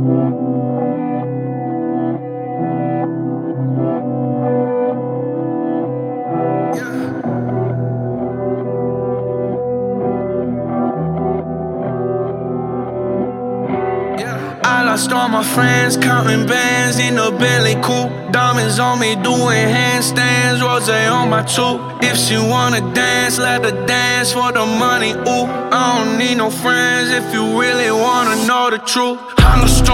I lost all my friends, counting bands in a Bentley coupe. Diamonds on me, doing handstands, rose on my tooth. If she wanna dance, let her dance for the money, ooh. I don't need no friends if you really wanna know the truth. I lost